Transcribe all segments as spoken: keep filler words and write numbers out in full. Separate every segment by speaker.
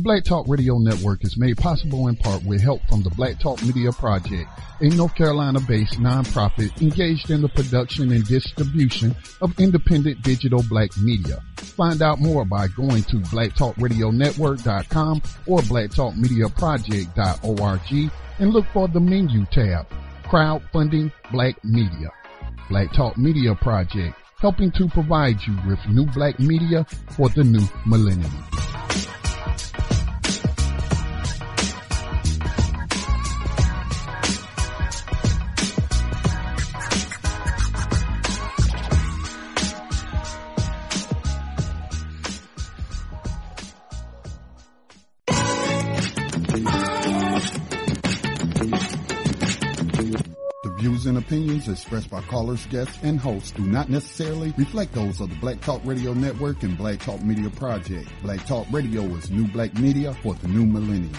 Speaker 1: Black Talk Radio Network is made possible in part with help from the Black Talk Media Project, a North Carolina-based nonprofit engaged in the production and distribution of independent digital black media. Find out more by going to black talk radio network dot com or black talk media project dot org and look for the menu tab, Crowdfunding Black Media. Black Talk Media Project, helping to provide you with new black media for the new millennium. And opinions expressed by callers, guests, and hosts do not necessarily reflect those of the Black Talk Radio Network and Black Talk Media Project. Black Talk Radio is new black media for the new millennium.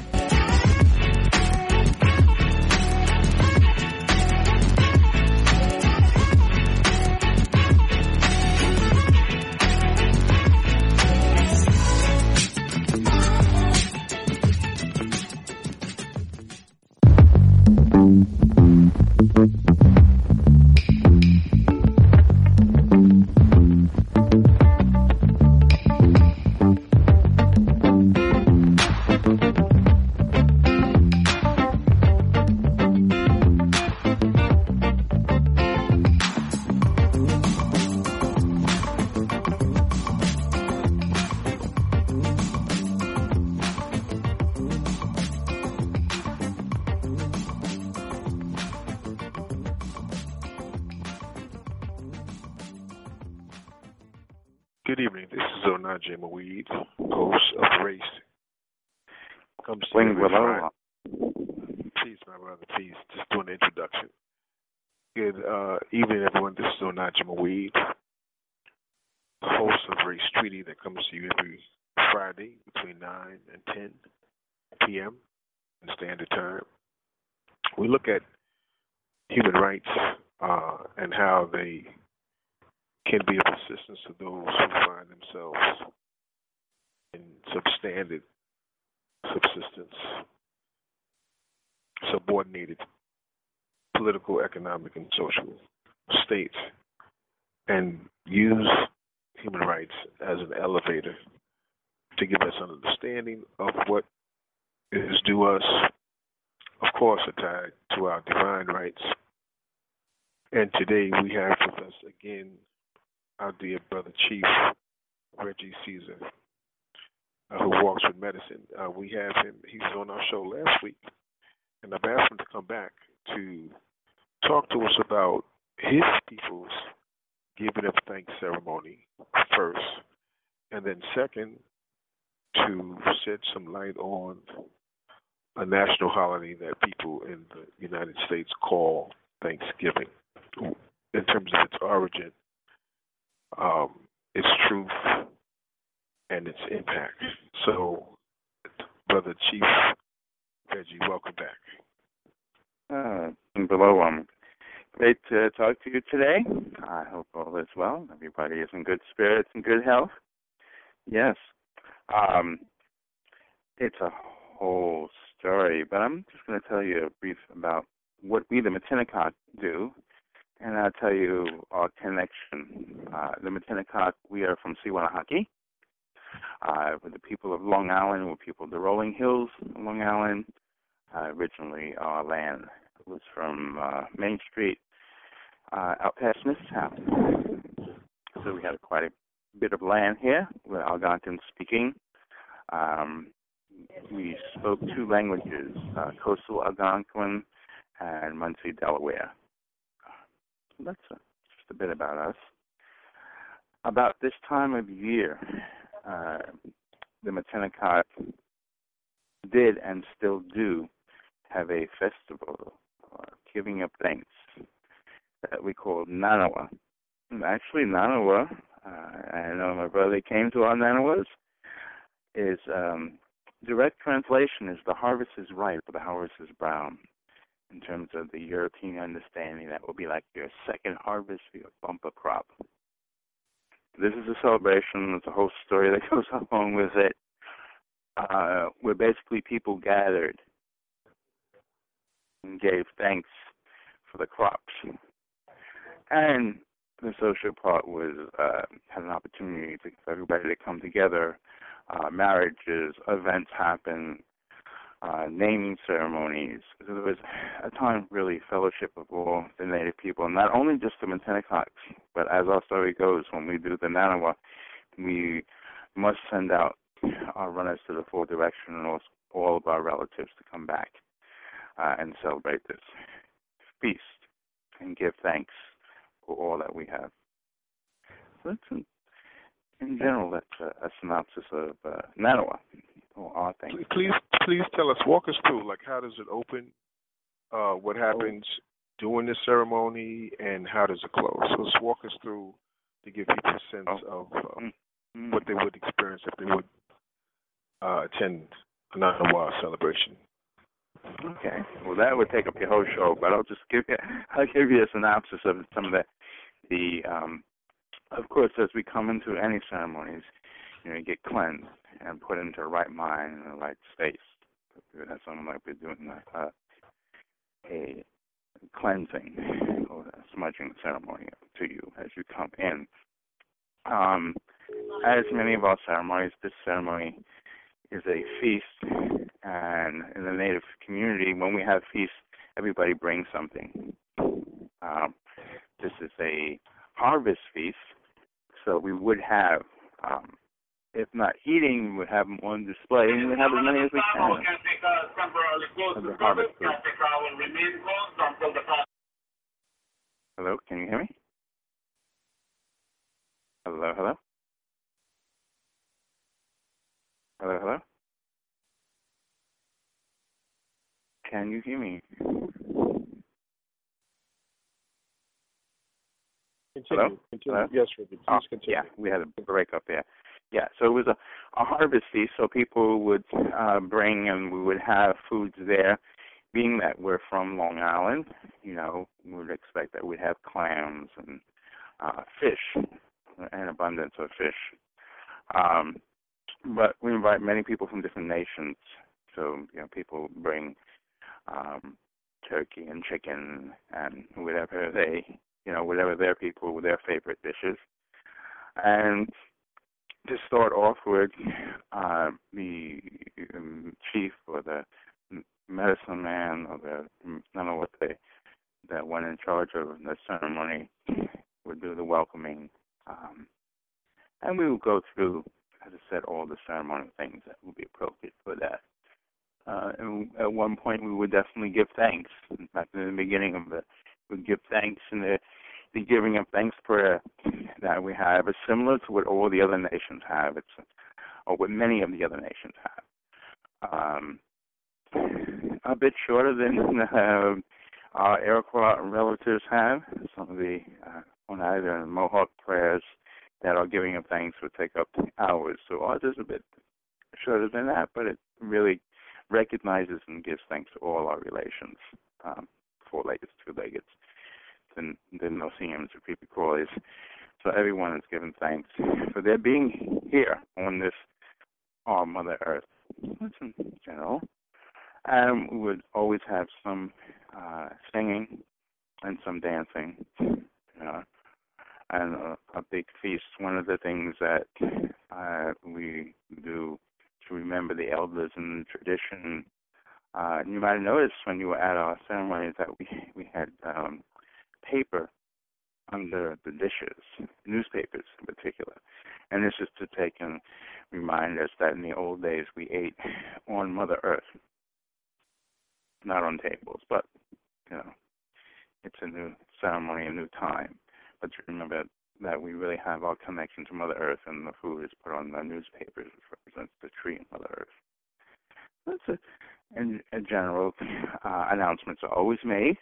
Speaker 2: Good evening. This is Onaje Maweed, host of Race. Comes to you every Friday. Peace, my brother. Peace. Just doing the introduction. Good uh, evening, everyone. This is Onaje Maweed, host of Race Treaty, that comes to you every Friday between nine and ten p.m. in Standard Time. We look at human rights uh, and how they can be of assistance to those who find themselves in substandard subsistence, subordinated political, economic, and social states, and use human rights as an elevator to give us an understanding of what is due us, of course, tied to our divine rights. And today we have with us again our dear brother Chief Reggie Caesar, uh, who walks with medicine. Uh, we have him. He was on our show last week, and I've asked him to come back to talk to us about his people's giving of thanks ceremony first, and then second, to shed some light on a national holiday that people in the United States call Thanksgiving, in terms of its origin, um, its truth, and its impact. So, Brother Chief Reggie, welcome back.
Speaker 3: Uh, below, um, great to talk to you today. I hope all is well. Everybody is in good spirits and good health. Yes. Um, it's a whole story, but I'm just going to tell you a brief about what we, the Matinecock, do, and I'll tell you our connection. Uh, the Matinecock, we are from Sewanahaki. Uh, we're the people of Long Island. We're people of the rolling hills of Long Island. Uh, originally, our land was from uh, Main Street uh, out past Smithtown. So we had quite a bit of land here. We're Algonquin speaking. Um, we spoke two languages, uh, Coastal Algonquin and Muncie, Delaware. That's a, just a bit about us. About this time of year, uh, the Matinecock did and still do have a festival, uh, giving up thanks, that we call Nanawa. Actually, Nanawa, uh, I know my brother came to our Nanawas, is um, direct translation is the harvest is ripe, but the harvest is brown. In terms of the European understanding, that will be like your second harvest for your bumper crop. This is a celebration. There's a whole story that goes along with it. uh, where basically people gathered and gave thanks for the crops. And the social part was uh, had an opportunity to, for everybody to come together. Uh, marriages, events happen, uh, naming ceremonies. So there was a time, really, fellowship of all the Native people, not only just the Matinecox, but as our story goes, when we do the Nanawa, we must send out our runners to the full direction and also all of our relatives to come back uh, and celebrate this feast and give thanks for all that we have. So that's in, in general, that's a, a synopsis of uh, Nanawa, or our thing.
Speaker 2: Please, please tell us, walk us through, like, how does it open, uh, what happens during the ceremony, and how does it close? So let's walk us through to give people a sense oh. of uh, mm-hmm. what they would experience if they would uh, attend a Nanawa celebration.
Speaker 3: Okay, well, that would take up your whole show, but I'll just give you, I'll give you a synopsis of some of the, the um, of course, as we come into any ceremonies, you know, you get cleansed and put into the right mind and the right space. That's something like we're doing uh, a cleansing or a smudging ceremony to you as you come in. Um, as many of our ceremonies, this ceremony is a feast, and in the Native community, when we have feasts, everybody brings something. Um, this is a harvest feast, so we would have, um, if not eating, we would have them on display, and we would have as many as we can of the harvest food. Hello, can you hear me? Hello, hello? Hello, hello? Can you hear me?
Speaker 2: Continue.
Speaker 3: Hello?
Speaker 2: Continue.
Speaker 3: Hello?
Speaker 2: Yes, Ruby, please
Speaker 3: oh,
Speaker 2: continue.
Speaker 3: Yeah, we had a break up there. Yeah, so it was a, a harvest feast, so people would uh, bring and we would have foods there. Being that we're from Long Island, you know, we would expect that we'd have clams and uh, fish, an abundance of fish. Um, but we invite many people from different nations. So, you know, people bring um, turkey and chicken and whatever they, you know, whatever their people, their favorite dishes. And to start off with, uh, the um, chief or the medicine man or the, I don't know what they, that went in charge of the ceremony would do the welcoming. Um, and we would go through, as I said, all the ceremonial things that would be appropriate for that. Uh, and at one point, we would definitely give thanks. In fact, in the beginning of it, we'd give thanks, and the, the giving of thanks prayer that we have is similar to what all the other nations have. It's or what many of the other nations have. Um, a bit shorter than uh, our Iroquois relatives have. Some of the uh, Oneida and Mohawk prayers that are giving of thanks would take up hours. So ours is a bit shorter than that, but it really recognizes and gives thanks to all our relations, um, four-leggeds, two-leggeds, the, the Noseeums, the creepy crawlies. So everyone is given thanks for their being here on this, our Mother Earth. That's in general. And we would always have some uh, singing and some dancing, you know, and a, a big feast. One of the things that uh, we do to remember the elders and the tradition, uh, you might have noticed when you were at our ceremonies that we, we had um, paper under the dishes, newspapers in particular. And this is to take and remind us that in the old days we ate on Mother Earth. Not on tables, but, you know, it's a new ceremony, a new time. But to remember that we really have our connection to Mother Earth, and the food is put on the newspapers, which represents the tree and Mother Earth. That's a, in, in general, uh, announcements are always made,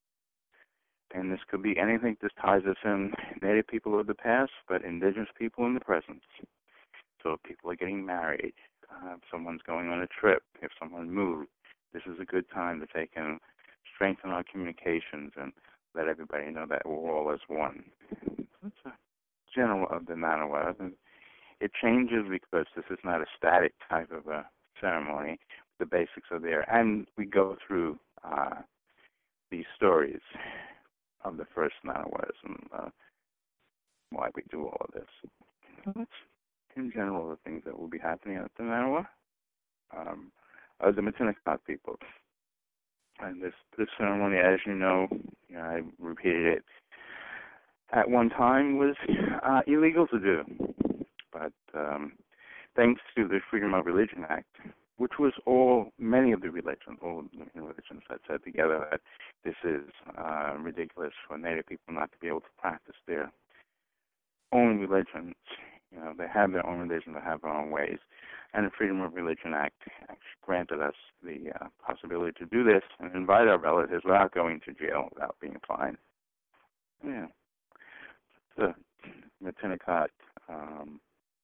Speaker 3: and this could be anything that ties us in, Native people of the past, but Indigenous people in the present. So if people are getting married, uh, if someone's going on a trip, if someone moved, this is a good time to take and strengthen our communications and let everybody know that we're all as one. That's a general of the Nanawa. It changes because this is not a static type of a ceremony. The basics are there, and we go through uh, these stories of the first Nanawas and uh, why we do all of this. So that's, in general, the things that will be happening at the Nanawa. Um, uh, the Matinicot people. And this, this ceremony, as you know, you know, I repeated it, at one time was uh, illegal to do. But um, thanks to the Freedom of Religion Act, which was all, many of the religions, all the religions that said together that this is uh, ridiculous for Native people not to be able to practice their own religions. You know, they have their own religion, they have their own ways. And the Freedom of Religion Act actually granted us the uh, possibility to do this and invite our relatives without going to jail, without being fined. Yeah. The Matinicot um,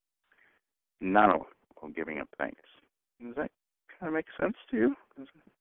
Speaker 3: Nano of giving up thanks. Does that kind of make sense to you? Does it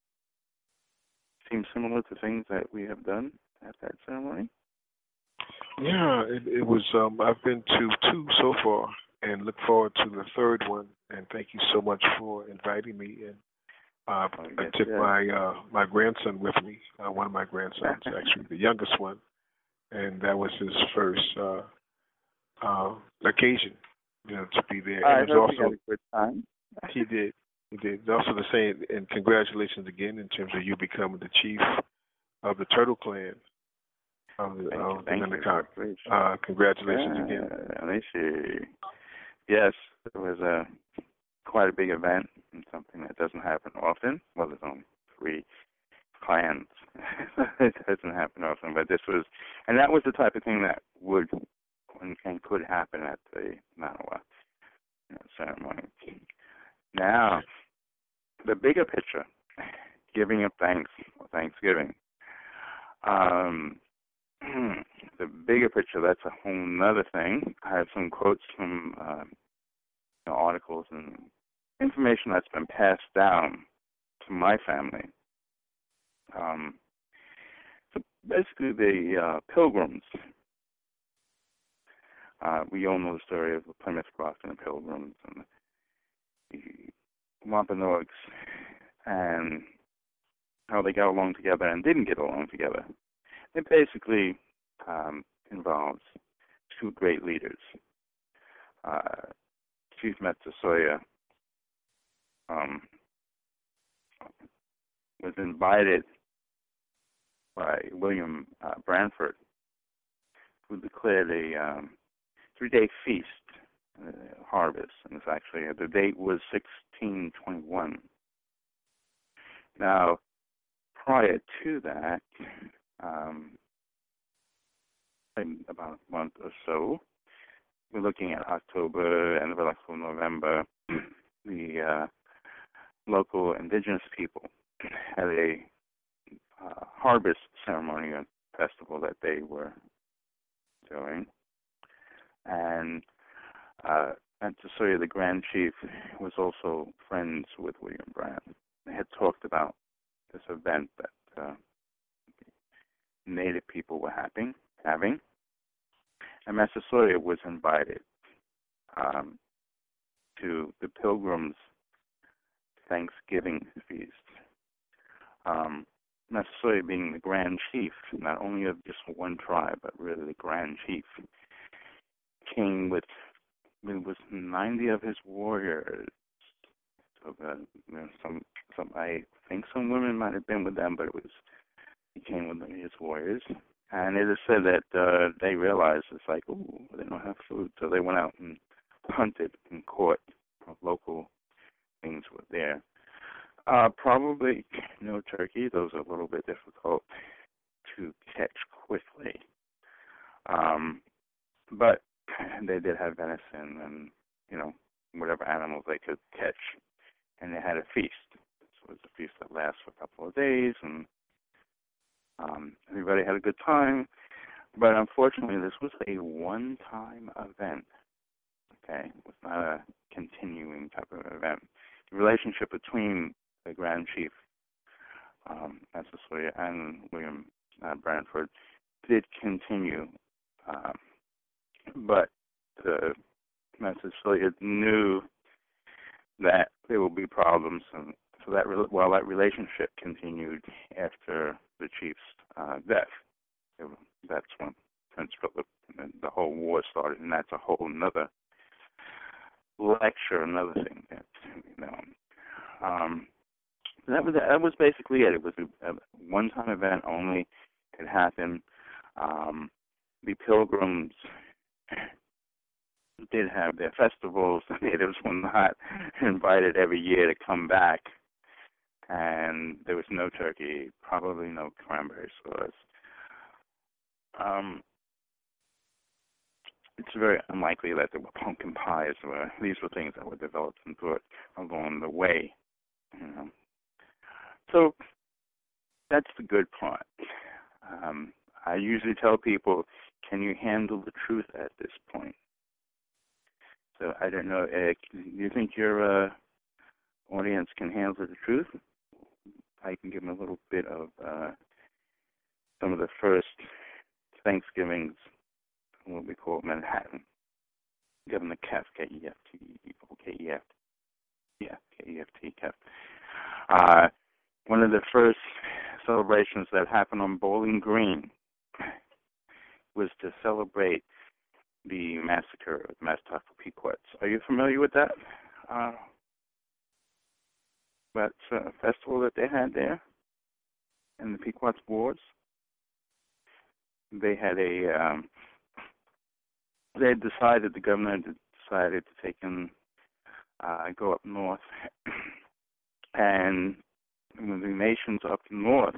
Speaker 3: seem similar to things that we have done at that ceremony?
Speaker 2: Yeah, it, it was. Um, I've been to two so far, and look forward to the third one. And thank you so much for inviting me. And uh,
Speaker 3: oh,
Speaker 2: I took
Speaker 3: yeah.
Speaker 2: my uh, my grandson with me. Uh, one of my grandsons, actually, the youngest one, and that was his first uh, uh, occasion, you know, to be there.
Speaker 3: I
Speaker 2: and it
Speaker 3: hope
Speaker 2: was
Speaker 3: you
Speaker 2: also
Speaker 3: had a good time.
Speaker 2: he did. He did. Also the same, and congratulations again in terms of you becoming the chief of the Turtle Clan. Of the,
Speaker 3: thank
Speaker 2: of
Speaker 3: you,
Speaker 2: the
Speaker 3: thank
Speaker 2: Matinicot.
Speaker 3: you.
Speaker 2: Uh, congratulations
Speaker 3: yeah,
Speaker 2: again.
Speaker 3: Let me see. Yes, it was a quite a big event and something that doesn't happen often. Well, there's only three clans. It doesn't happen often, but this was, and that was the type of thing that would and, and could happen at the Manawa you know, ceremony. Now, the bigger picture, giving of thanks or Thanksgiving. Um, the bigger picture, that's a whole nother thing. I have some quotes from uh, you know, articles and information that's been passed down to my family. Um, so basically, the uh, Pilgrims. Uh, we all know the story of the Plymouth Rock and the Pilgrims and the Wampanoags and how they got along together and didn't get along together. It basically um, involves two great leaders. Uh, Chief Metsasoya um, was invited by William uh, Branford, who declared a um, three-day feast, uh, harvest, and it's actually uh, the date was sixteen twenty-one. Now, prior to that, um, in about a month or so, we're looking at October, end of October, November, the uh, local indigenous people had a uh, harvest ceremony and festival that they were doing. And uh, Metsasoya, the Grand Chief, was also friends with William Brand. They had talked about this event that uh, Native people were having, having. And Metsasoya was invited um, to the Pilgrims' Thanksgiving feast. Um, Metsasoya being the Grand Chief, not only of just one tribe, but really the Grand Chief, came with, it was ninety of his warriors. So, uh, you know, some, some, I think some women might have been with them, but it was, he came with his warriors. And it is said that uh, they realized it's like, ooh, they don't have food. So they went out and hunted and caught local things were there. Uh, probably no turkey. Those are a little bit difficult to catch quickly. Um, but they did have venison and, you know, whatever animals they could catch. And they had a feast. So it was a feast that lasts for a couple of days, and um, everybody had a good time. But unfortunately, this was a one-time event. Okay? It was not a continuing type of event. The relationship between the Grand Chief, um, Metsasoya, and William uh, Branford did continue. Um, but the Metsasoya knew that there will be problems, and so that re- while that relationship continued after the chief's uh, death, it, that's when Prince Philip and the whole war started, and that's a whole another lecture, another thing that you know. Um, that was that was basically it. It was a, a one-time event only. It happened. Um, the Pilgrims did have their festivals. The natives were not invited every year to come back, and there was no turkey, probably no cranberry sauce. Um, it's very unlikely that there were pumpkin pies. Or these were things that were developed and brought along the way. You know. So that's the good part. Um, I usually tell people, can you handle the truth at this point? So I don't know, uh, do you think your uh, audience can handle the truth? I can give them a little bit of uh, some of the first Thanksgivings, what we call Manhattan. Give them the K E F, K E F T, K E F T, yeah, K E F T, K E F T. Uh, one of the first celebrations that happened on Bowling Green was to celebrate the massacre of Mazatec Pequots. Are you familiar with that? Uh, that uh, festival that they had there in the Pequots Wars? They had a, um, they had decided, the governor had decided to take them, uh, go up north, and the nations up north,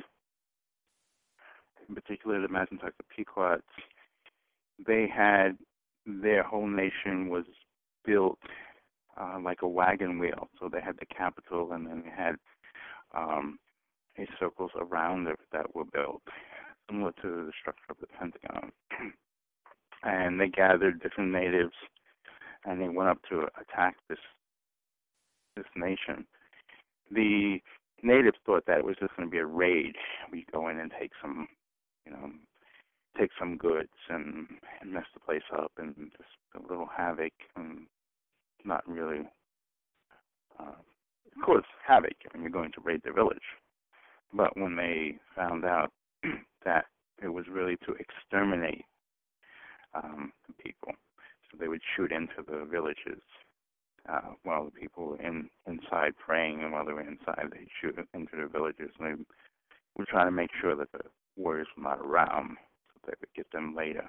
Speaker 3: in particular the Mazatec Pequots, they had, their whole nation was built uh, like a wagon wheel. So they had the capital, and then they had um, a circles around it that were built, similar to the structure of the Pentagon. And they gathered different natives, and they went up to attack this this nation. The natives thought that it was just going to be a raid. We go in and take some, you know, take some goods and, and mess the place up and just a little havoc and not really, uh, of course, havoc when you're going to raid their village. But when they found out that it was really to exterminate um, the people, so they would shoot into the villages uh, while the people were in, inside praying, and while they were inside, they'd shoot into the villages. And they would try to make sure that the warriors were not around, so they would get them later.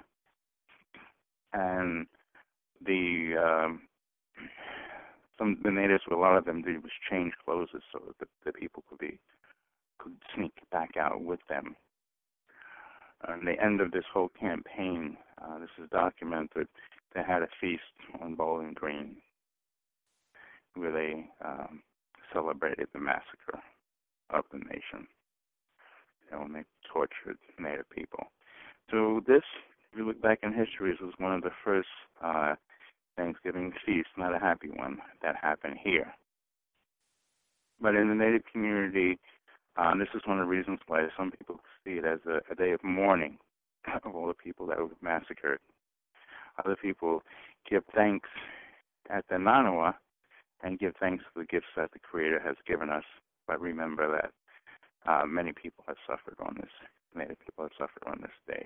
Speaker 3: And the um, some the natives, a lot of them did was change clothes so that the people could be could sneak back out with them. And the end of this whole campaign, uh, this is documented, they had a feast on Bowling Green where they um, celebrated the massacre of the nation, you know, when they tortured Native people. So this, if you look back in history, this was one of the first uh, Thanksgiving feasts, not a happy one, that happened here. But in the Native community, uh, this is one of the reasons why some people see it as a, a day of mourning of all the people that were massacred. Other people give thanks at the Nanawa and give thanks for the gifts that the Creator has given us. But remember that uh, many people have suffered on this, Native people have suffered on this day.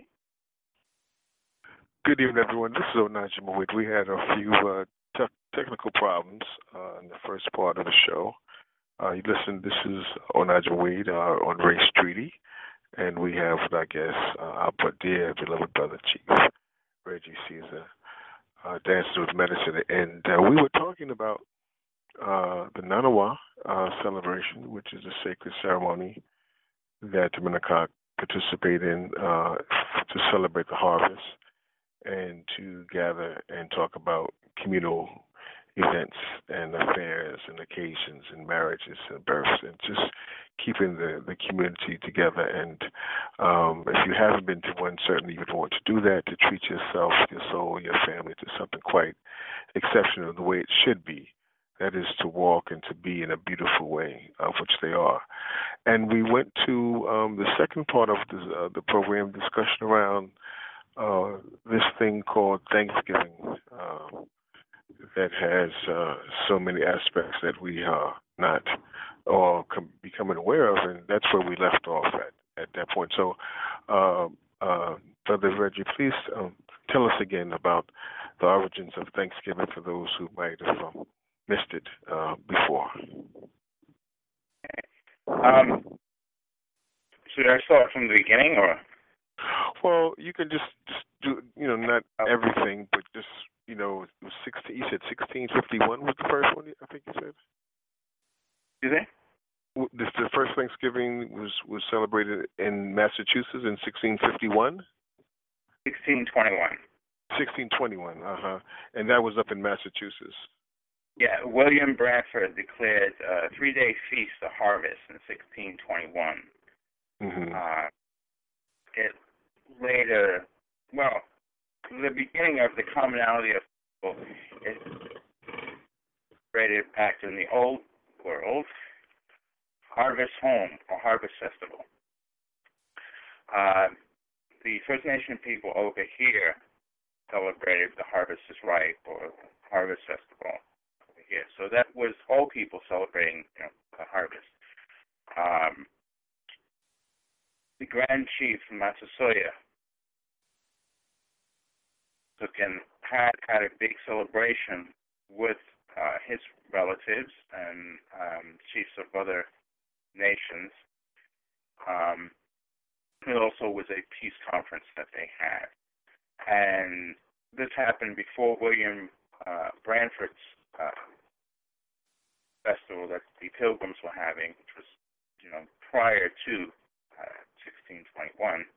Speaker 2: Good evening, everyone. This is Onaja Mawid. We had a few uh, te- technical problems uh, in the first part of the show. Uh, you listen, this is Onaja Mawid uh, on Race Treaty, and we have, I guess, uh, our dear beloved brother, Chief Reggie Caesar, uh, dancing with medicine. And uh, we were talking about uh, the Nanawa uh, celebration, which is a sacred ceremony that the Minnetonka participate in uh, to celebrate the harvest and to gather and talk about communal events and affairs and occasions and marriages and births and just keeping the, the community together. And um, if you haven't been to one, certainly you would want to do that, to treat yourself, your soul, your family to something quite exceptional, the way it should be. That is to walk and to be in a beautiful way, of which they are. And we went to um, the second part of the, uh, the program, discussion around uh, this thing called Thanksgiving. Uh, that has uh, so many aspects that we are not or com- becoming aware of, and that's where we left off at, at that point. So, uh, uh, Brother Reggie, please um, tell us again about the origins of Thanksgiving for those who might have um, missed it uh, before.
Speaker 3: Um, should I start from the beginning, or?
Speaker 2: Well, you can just, just do, you know, not everything, but just, you know, it was sixteen. You said sixteen fifty-one was the first one. I think you said.
Speaker 3: Did they?
Speaker 2: This the first Thanksgiving was was celebrated in Massachusetts in sixteen fifty-one.
Speaker 3: Sixteen twenty-one.
Speaker 2: Sixteen twenty-one. Uh huh. And that was up in Massachusetts.
Speaker 3: Yeah, William Bradford declared a three-day feast of harvest in sixteen twenty-one.
Speaker 2: Mm-hmm.
Speaker 3: Uh, it later, well, the beginning of the commonality of people is created back in the old world, Harvest Home or Harvest Festival. Uh, the First Nation people over here celebrated the Harvest is Ripe or Harvest Festival over here. So that was all people celebrating, you know, the harvest. Um, the Grand Chief from Massasoit took and had had a big celebration with uh, his relatives and um, chiefs of other nations. Um, it also was a peace conference that they had. And this happened before William uh, Bradford's uh, festival that the Pilgrims were having, which was, you know, prior to uh, sixteen twenty-one.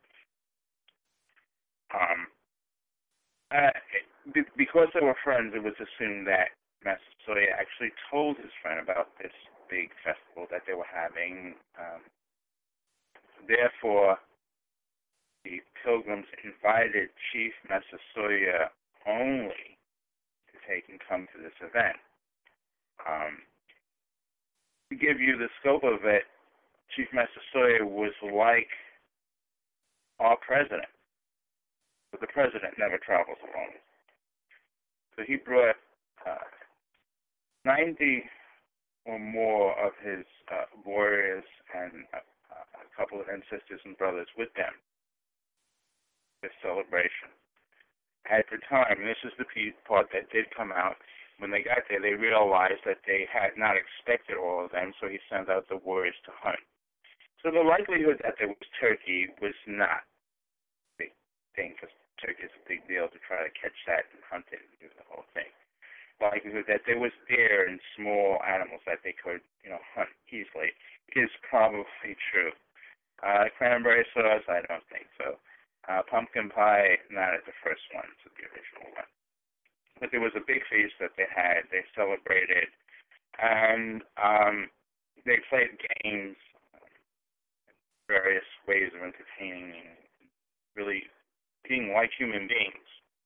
Speaker 3: Um, uh, it, because they were friends, it was assumed that Massasoit actually told his friend about this big festival that they were having. Um, therefore, the Pilgrims invited Chief Massasoit only to take and come to this event. Um, to give you the scope of it, Chief Massasoit was like our president, but the president never travels alone. So he brought uh, ninety or more of his uh, warriors and uh, a couple of ancestors and brothers with them. This celebration. At the time, and this is the part that did come out, when they got there, they realized that they had not expected all of them, so he sent out the warriors to hunt. So the likelihood that there was turkey was not a big thing, because turkey is a big deal to try to catch that and hunt it and do the whole thing. The likelihood that there was deer and small animals that they could, you know, hunt easily is probably true. Uh, cranberry sauce, I don't think so. Uh, pumpkin pie, not at the first one, so the original one. But there was a big feast that they had. They celebrated, and um, they played games, various ways of entertaining, and really being like human beings.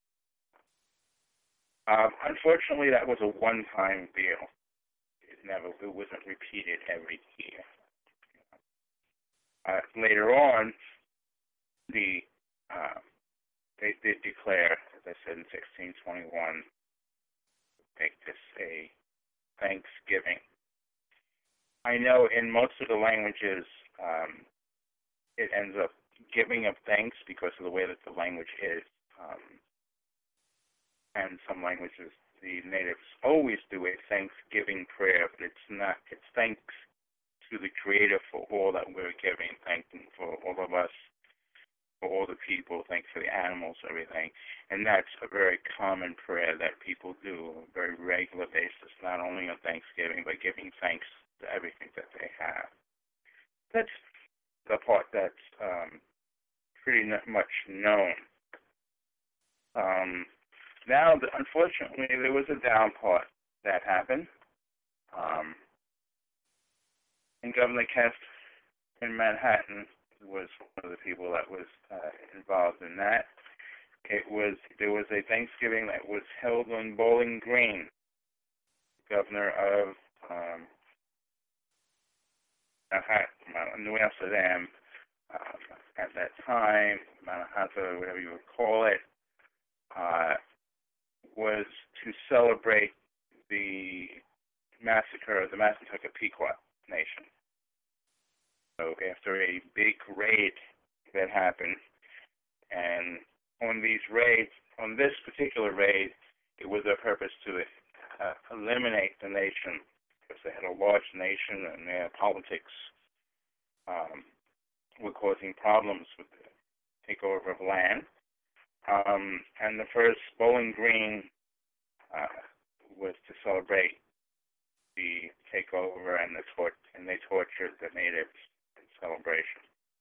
Speaker 3: Uh, unfortunately, that was a one-time deal. It never, it wasn't repeated every year. Uh, later on, the uh, they did declare, as I said in sixteen twenty-one, make this a Thanksgiving. I know in most of the languages, um, it ends up giving of thanks because of the way that the language is. Um, and some languages, the natives always do a Thanksgiving prayer, but it's not. It's thanks to the Creator for all that we're giving, thanking for all of us, for all the people, thanks for the animals, everything. And that's a very common prayer that people do on a very regular basis, not only on Thanksgiving, but giving thanks to everything that they have. That's the part that's um, pretty much known. Um, now, unfortunately, there was a down part that happened. Um, and Governor Kemp in Manhattan was one of the people that was uh, involved in that. It was there was a Thanksgiving that was held on Bowling Green. Governor of um, Manhattan, New Amsterdam, uh, at that time, Manhattan, whatever you would call it, uh, was to celebrate the massacre, the massacre of the Pequot Nation. So after a big raid that happened, and on these raids, on this particular raid, it was their purpose to uh, eliminate the nation, because they had a large nation and their politics um, were causing problems with the takeover of land. Um, and the first Bowling Green uh, was to celebrate the takeover, and the tor- and they tortured the natives in celebration.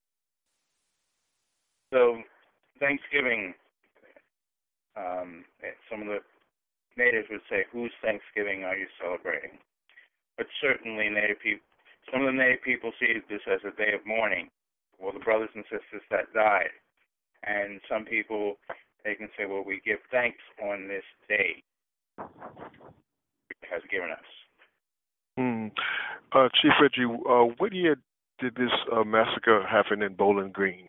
Speaker 3: So Thanksgiving, um, some of the natives would say, "Whose Thanksgiving are you celebrating?" But certainly, native people, some of the native people see this as a day of mourning for the brothers and sisters that died. And some people, they can say, "Well, we give thanks on this day it has given us."
Speaker 2: Mm. Uh, Chief Reggie, uh, what year did this uh, massacre happen in Bowling Green?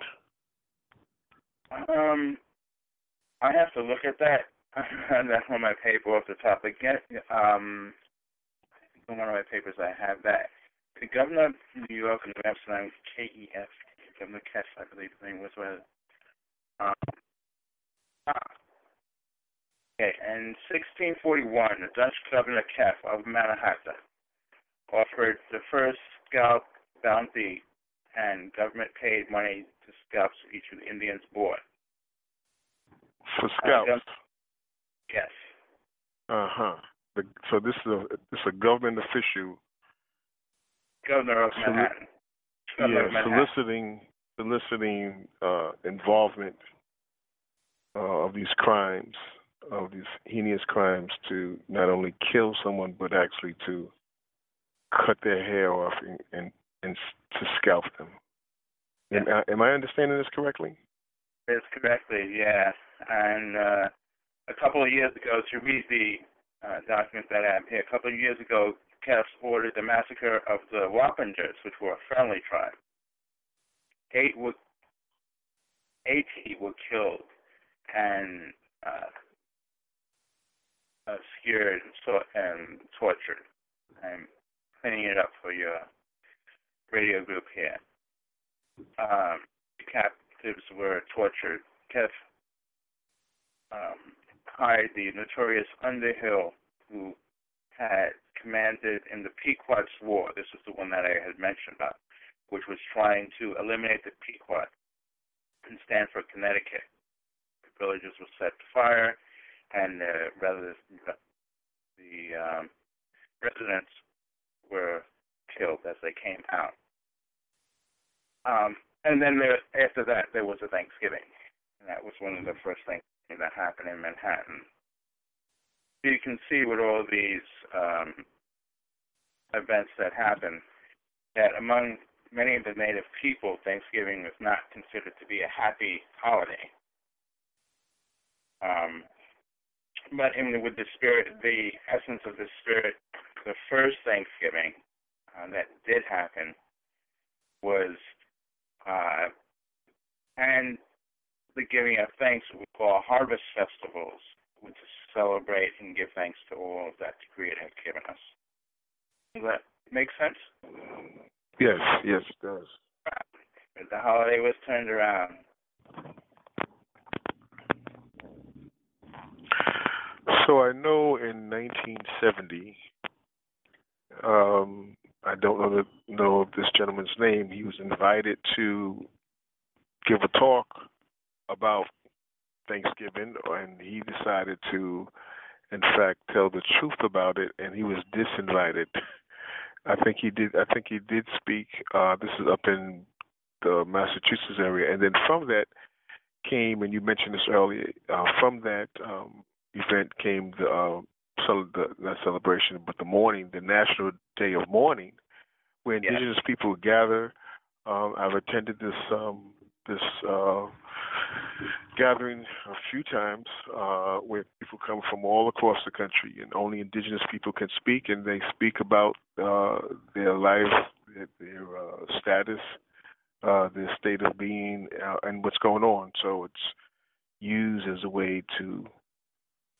Speaker 3: Um, I have to look at that. That's on my paper off the top. Again, um, in one of my papers I have that. The governor of New York and New Amsterdam, K E F, Governor Kess, I believe his name was. Um, ah, okay, in sixteen forty-one, the Dutch Governor Kef of Manhattan offered the first scalp bounty, and government paid money to scalps each of the Indians bought.
Speaker 2: For scalps?
Speaker 3: Uh, yes.
Speaker 2: Uh-huh. The, so this is a this is a government official.
Speaker 3: Governor of Manhattan.
Speaker 2: Soli- yeah,
Speaker 3: of Manhattan.
Speaker 2: soliciting soliciting uh, involvement uh, of these crimes, of these heinous crimes, to not only kill someone but actually to cut their hair off and and, and to scalp them. Am,
Speaker 3: Yeah.
Speaker 2: am I understanding this correctly?
Speaker 3: That's correctly, yeah. And uh, a couple of years ago, to read the uh, documents that I have here, a couple of years ago, Kess ordered the massacre of the Wappingers, which were a friendly tribe. Eight were, eighty were killed and uh, uh, skewered and, so- and tortured. I'm cleaning it up for your radio group here. Um, the captives were tortured. Kess um, hired the notorious Underhill, who had commanded in the Pequot's War. This was the one that I had mentioned about, which was trying to eliminate the Pequot in Stamford, Connecticut. The villages were set to fire, and uh, rather the um, residents were killed as they came out. Um, and then there, after that, there was a Thanksgiving, and that was one of the first things that happened in Manhattan. You can see with all these um, events that happen that among many of the native people, Thanksgiving was not considered to be a happy holiday. Um, but in the, with the spirit, the essence of the spirit, the first Thanksgiving uh, that did happen was, uh, and the giving of thanks, what we call harvest festivals, which is celebrate and give thanks to all that the Creator has given us. Does that make sense?
Speaker 2: Yes, yes, it does.
Speaker 3: The holiday was turned around.
Speaker 2: So I know in nineteen seventy, um, I don't know the, know of this gentleman's name. He was invited to give a talk about Thanksgiving, and he decided to, in fact, tell the truth about it, and he was disinvited. I think he did. I think he did speak. Uh, this is up in the Massachusetts area, and then from that came, and you mentioned this earlier. Uh, from that um, event came the, uh, cel- the not celebration, but the mourning, the National Day of Mourning, where indigenous yes. people gather. Um, I've attended this um, this uh, gathering a few times uh, where people come from all across the country, and only indigenous people can speak, and they speak about uh, their life, their, their uh, status, uh, their state of being, uh, and what's going on. So it's used as a way to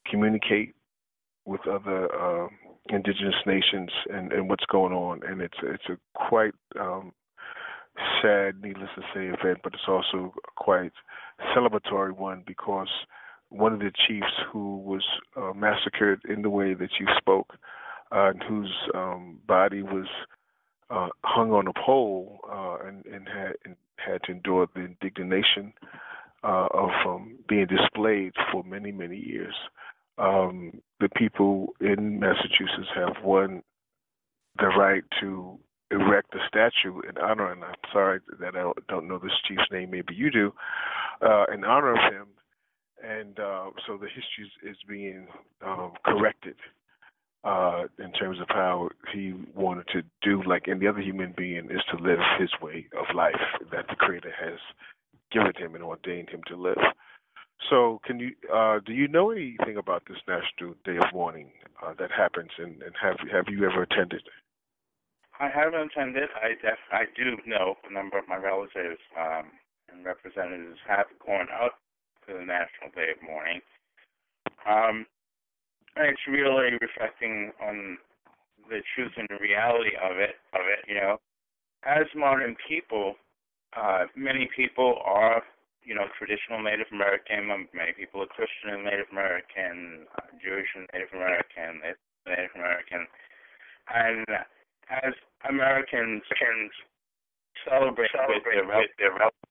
Speaker 2: communicate with other uh, indigenous nations and, and what's going on. And it's it's a quite um, sad, needless to say, event, but it's also a quite celebratory one because one of the chiefs who was uh, massacred in the way that you spoke, uh, and whose um, body was uh, hung on a pole uh, and, and had and had to endure the indignation uh, of um, being displayed for many, many years. Um, the people in Massachusetts have won the right to erect a statue in honor, and I'm sorry that I don't know this chief's name, maybe you do, uh, in honor of him. And uh, so the history is, is being um, corrected uh, in terms of how he wanted to do, like any other human being, is to live his way of life that the Creator has given him and ordained him to live. So, can you uh, do you know anything about this National Day of Mourning uh, that happens, and, and have have you ever attended?
Speaker 3: I haven't attended. I def- I do know a number of my relatives um, and representatives have gone out to the National Day of Mourning. Um, and it's really reflecting on the truth and the reality of it. Of it, you know, as modern people, uh, many people are, you know, traditional Native American. Many people are Christian and Native American, uh, Jewish and Native American, Native American, and as Americans can celebrate, celebrate with their relatives,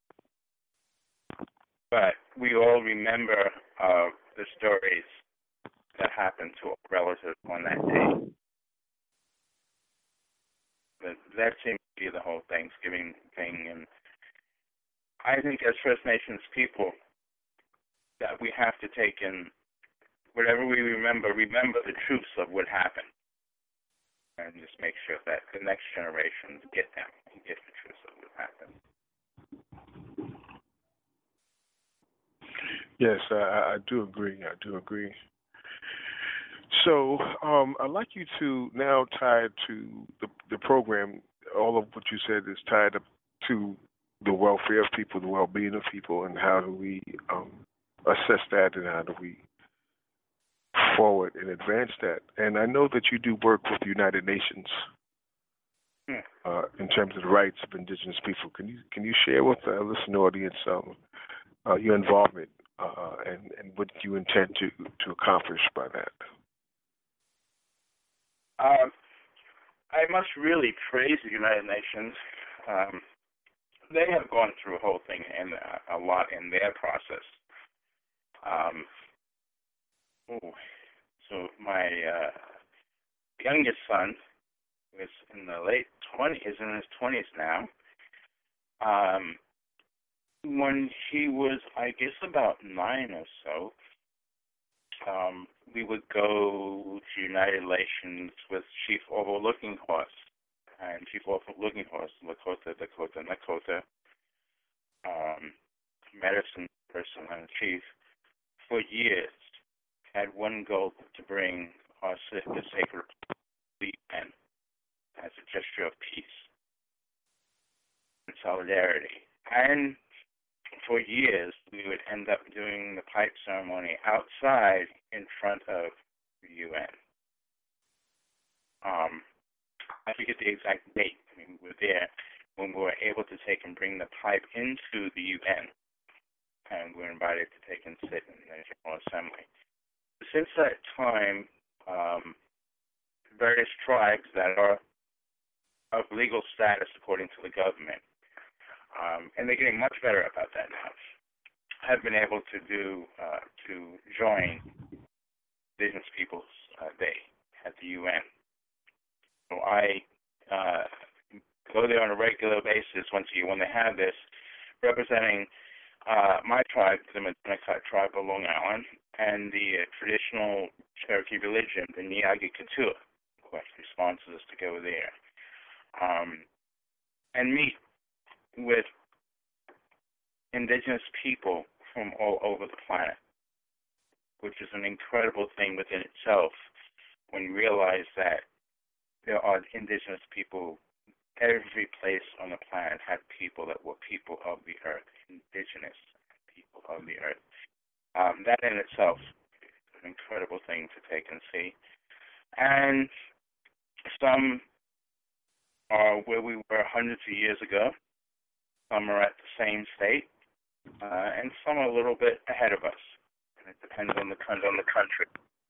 Speaker 3: but we all remember uh, the stories that happened to our relatives on that day. But that seems to be the whole Thanksgiving thing, and I think as First Nations people that we have to take in whatever we remember, remember the truths of what happened. And just make sure that the next generations get them and get the truth of what happened.
Speaker 2: Yes, I, I do agree. I do agree. So um, I'd like you to now tie it to the, the program. All of what you said is tied up to the welfare of people, the well-being of people, and how do we um, assess that, and how do we forward and advance that. And I know that you do work with the United Nations uh, in terms of the rights of indigenous people. Can you can you share with the listening audience um, uh, your involvement uh, and, and what you intend to, to accomplish by that?
Speaker 3: Um, I must really praise the United Nations. Um, they have gone through a whole thing and uh, a lot in their process. Um, ooh, so my uh, youngest son is in the late twenties, is in his twenties now. Um, when he was, I guess, about nine or so, um, we would go to United Nations with Chief Overlooking Horse. And Chief Overlooking Horse, Lakota, Dakota, Nakota, um, medicine person and chief, for years had one goal to bring our the sacred fleet in as a gesture of peace and solidarity. And for years, we would end up doing the pipe ceremony outside in front of the U N. Um, I forget the exact date. I mean, we were there when we were able to take and bring the pipe into the U N, and we were invited to take and sit in the General Assembly. Since that time, um, various tribes that are of legal status according to the government, um, and they're getting much better about that now, have been able to do uh, to join Indigenous Peoples uh, Day at the U N. So I uh, go there on a regular basis once a year when they have this, representing uh, my tribe, the Mennonite tribe of Long Island, and the uh, traditional Cherokee religion, the Niyagi Katua, who actually sponsors us to go there, um, and meet with indigenous people from all over the planet, which is an incredible thing within itself when you realize that there are indigenous people. Every place on the planet had people that were people of the earth, indigenous people of the earth. Um, that in itself an incredible thing to take and see. And some are where we were hundreds of years ago. Some are at the same state, uh, and some are a little bit ahead of us. And it depends on the country. On the country.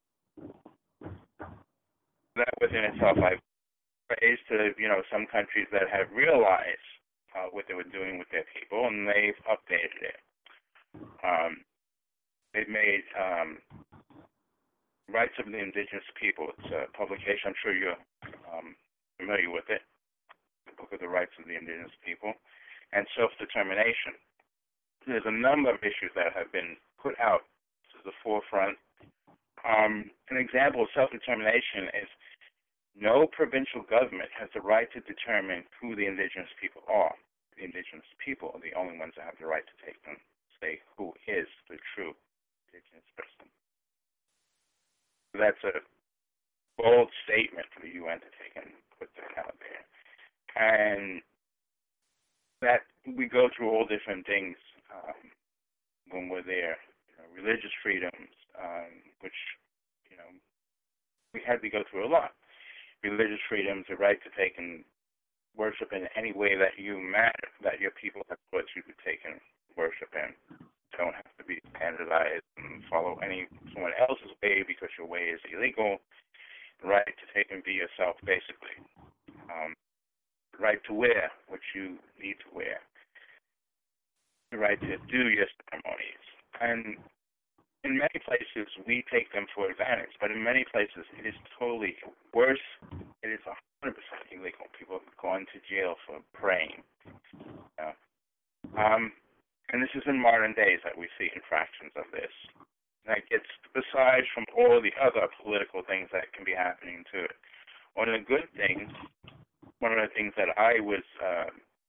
Speaker 3: That within itself, I've praised to you know some countries that have realized uh, what they were doing with their people, and they've updated it. Um, they've made um, Rights of the Indigenous People. It's a publication. I'm sure you're um, familiar with it. The Book of the Rights of the Indigenous People and Self-Determination. There's a number of issues that have been put out to the forefront. Um, an example of self-determination is no provincial government has the right to determine who the indigenous people are. The indigenous people are the only ones that have the right to take them, say who is the true indigenous person. That's a bold statement for the U N to take and put that out there. And that we go through all different things um, when we're there. You know, religious freedoms, um, which, you know, we had to go through a lot. Religious freedoms, the right to take and worship in any way that you matter, that your people have taught you to take and worship in. Don't have to be standardized and follow any someone else's way because your way is illegal. The right to take and be yourself, basically. Um, the right to wear what you need to wear. The right to do your ceremonies. And in many places, we take them for advantage, but in many places, it is totally worse. It is one hundred percent illegal. People have gone to jail for praying. Uh, um, and this is in modern days that we see infractions of this. That gets besides from all the other political things that can be happening to it. One of the good things, one of the things that I was uh,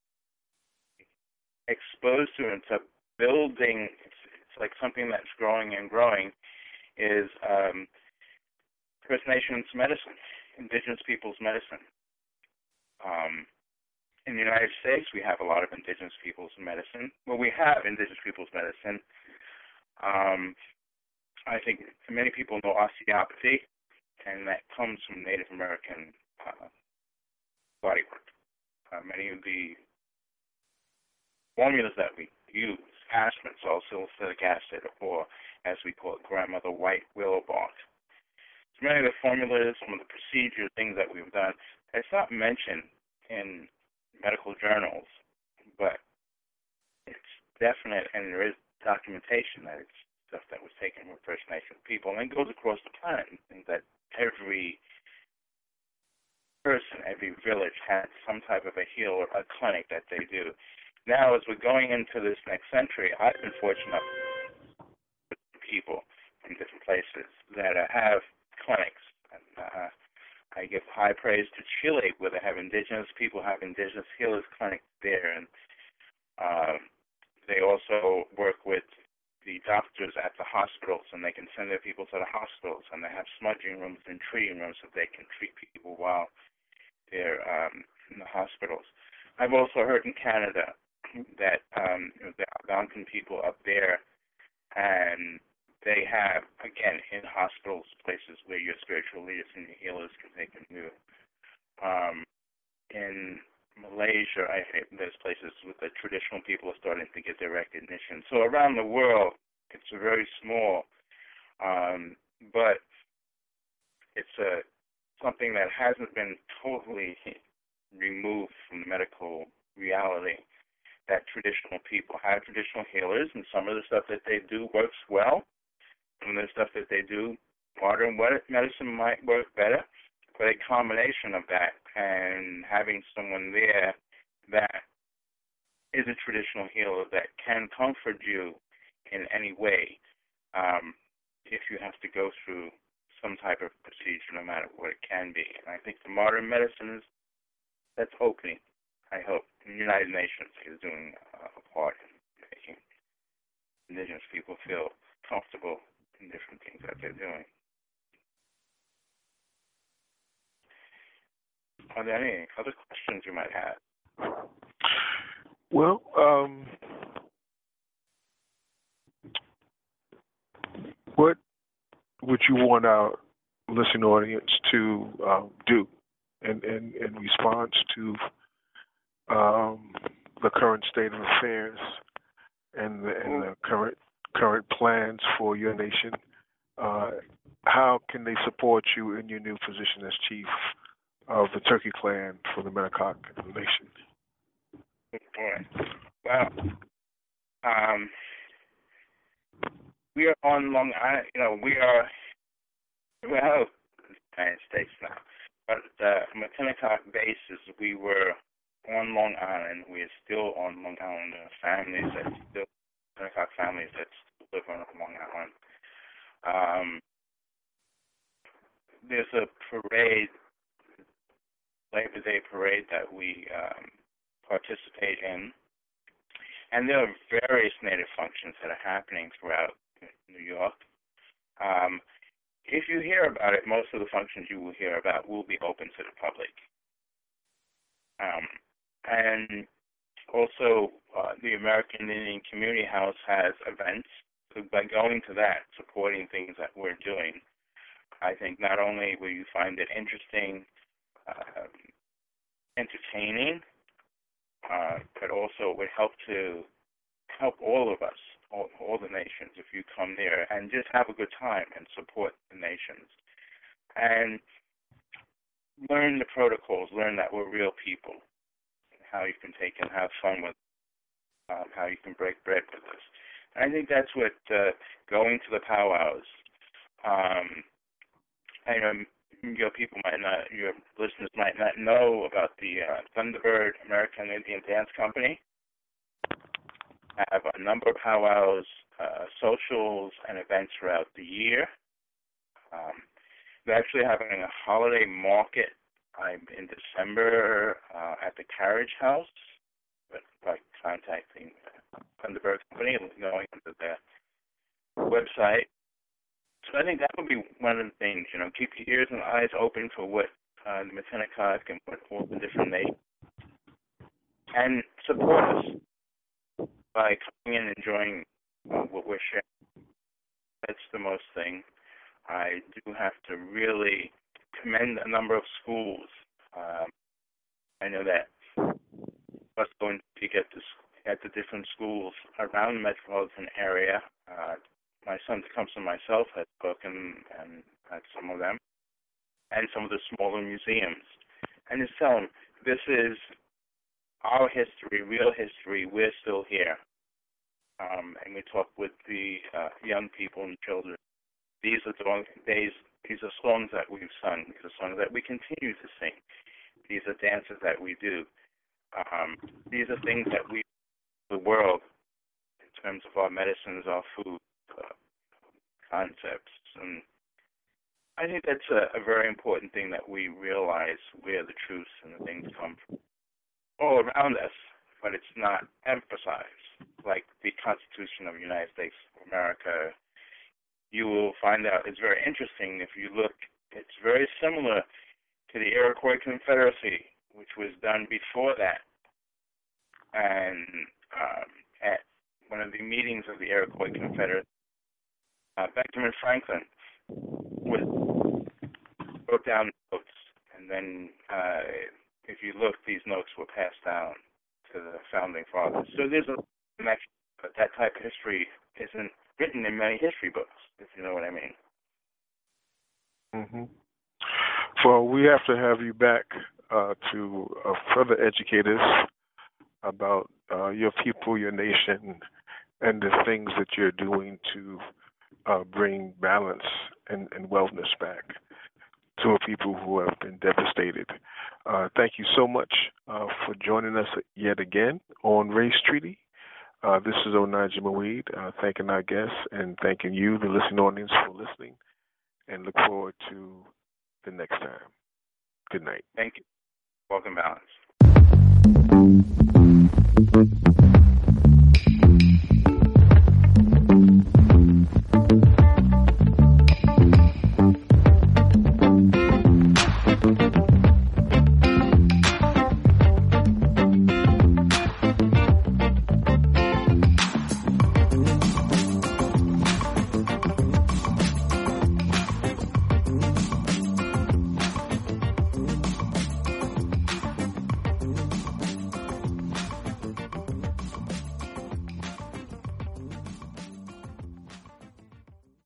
Speaker 3: exposed to into building, it's, it's like something that's growing and growing, is um, First Nations medicine, Indigenous people's medicine. Um, in the United States, we have a lot of Indigenous people's medicine. Well, we have Indigenous people's medicine. Um, I think many people know osteopathy, and that comes from Native American uh, bodywork. Uh, many of the formulas that we use, aspirin, salicylic acid, or as we call it, grandmother white willow bark. So many of the formulas, some of the procedures, things that we've done, it's not mentioned in medical journals, but it's definite, and there is documentation that it's stuff that was taken from First Nation people, and it goes across the planet, and that every person, every village has some type of a heal or a clinic that they do. Now, as we're going into this next century, I've been fortunate with people from different places that uh, have clinics. And, uh, I give high praise to Chile, where they have indigenous people have indigenous healers clinics there, and uh, they also work with the doctors at the hospitals, and they can send their people to the hospitals, and they have smudging rooms and treating rooms so they can treat people while they're um, in the hospitals. I've also heard in Canada that um, you know, the Algonquin people up there, and they have, again, in hospitals, places where your spiritual leaders and your healers can take and do. Um, in Malaysia, I think there's places with the traditional people are starting to get their recognition. So around the world, it's very small, um, but it's a something that hasn't been totally removed from the medical reality. That traditional people have traditional healers, and some of the stuff that they do works well. Some of the stuff that they do, modern medicine might work better, but a combination of that and having someone there that is a traditional healer that can comfort you in any way, um, if you have to go through some type of procedure, no matter what it can be. And I think the modern medicine is, that's opening, I hope. The United Nations is doing uh, a part in making indigenous people feel comfortable in different things that they're doing. Are there any other questions you might have?
Speaker 2: Well, um, what what you want our listening audience to um, do in, in, in response to um, the current state of affairs and the, and the current current plans for your nation. Uh, how can they support you in your new position as chief of the Turkey Clan for the Menominee Nation?
Speaker 3: Good point. Well, um, we are on Long Island. You know, we are well, the United States now, but the Menominee basis, we were on Long Island. We are still on Long Island. There are families that still Menominee families that still live on Long Island. Um, there's a parade, Labor Day parade that we um, participate in, and there are various Native functions that are happening throughout New York. Um, if you hear about it, most of the functions you will hear about will be open to the public. Um, and also, uh, the American Indian Community House has events. So by going to that, supporting things that we're doing, I think not only will you find it interesting, uh, entertaining, uh, but also it would help to help all of us, all, all the nations, if you come there and just have a good time and support the nations. And learn the protocols, learn that we're real people, how you can take and have fun with um, how you can break bread with us. I think that's what uh, going to the powwows. Um, I know your people might not, your listeners might not know about the uh, Thunderbird American Indian Dance Company. I have a number of powwows, uh, socials, and events throughout the year. Um, they're actually having a holiday market I'm in December uh, at the Carriage House, but by contacting Thunderbird Company and going into their website. So I think that would be one of the things, you know, keep your ears and eyes open for what uh, the Menominee and what all the different nations, and support us by coming in and enjoying uh, what we're sharing. That's the most thing. I do have to really commend a number of schools. Um, I know that us going to speak at the, at the different schools around the metropolitan area. Uh, my son Tecumseh and myself have spoken and at some of them, and some of the smaller museums. And just tell them, this is our history, real history. We're still here. Um, and we talk with the uh, young people and children. These are the days. These are songs that we've sung. These are songs that we continue to sing. These are dances that we do. Um, these are things that we, the world, in terms of our medicines, our food, uh, concepts. And I think that's a, a very important thing, that we realize where the truths and the things come from all around us, but it's not emphasized. Like the Constitution of the United States of America, you will find out it's very interesting if you look. It's very similar to the Iroquois Confederacy, which was done before that. And um, at one of the meetings of the Iroquois Confederacy, uh, Benjamin Franklin was, wrote down notes, and then uh, if you look, these notes were passed down to the founding fathers. So there's a connection, but that type of history isn't written in many history books, if you know what I mean.
Speaker 2: Mm-hmm. Well, we have to have you back uh, to uh, further educate us about uh, your people, your nation, and the things that you're doing to uh, bring balance and, and wellness back to a people who have been devastated. Uh, thank you so much uh, for joining us yet again on Race Treaty. Uh, this is Onaji Mawid, uh, thanking our guests and thanking you, the listening audience, for listening, and look forward to the next time. Good night.
Speaker 3: Thank you. Welcome, Balance.